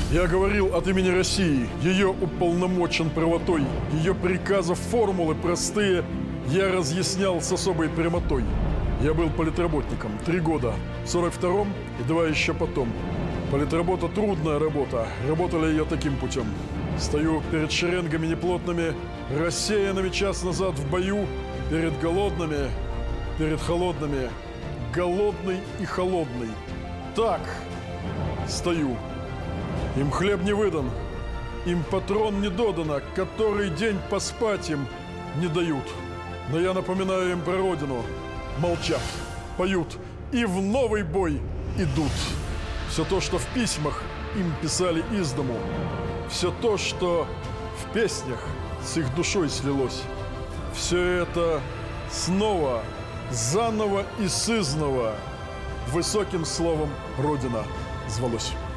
Я говорил от имени России, ее уполномочен правотой, ее приказов формулы простые я разъяснял с особой прямотой. Я был политработником 3 года, в 42-м и 2 еще потом. Политработа – трудная работа, работали ее таким путем. Стою перед шеренгами неплотными, рассеянными час назад в бою, перед голодными, перед холодными, голодный и холодный. Так стою. Им хлеб не выдан, им патрон не додано, который день поспать им не дают. Но я напоминаю им про родину, молчат, поют и в новый бой идут. Все то, что в письмах им писали из дому, все то, что в песнях с их душой слилось, все это снова, заново и сызново высоким словом Родина звалось.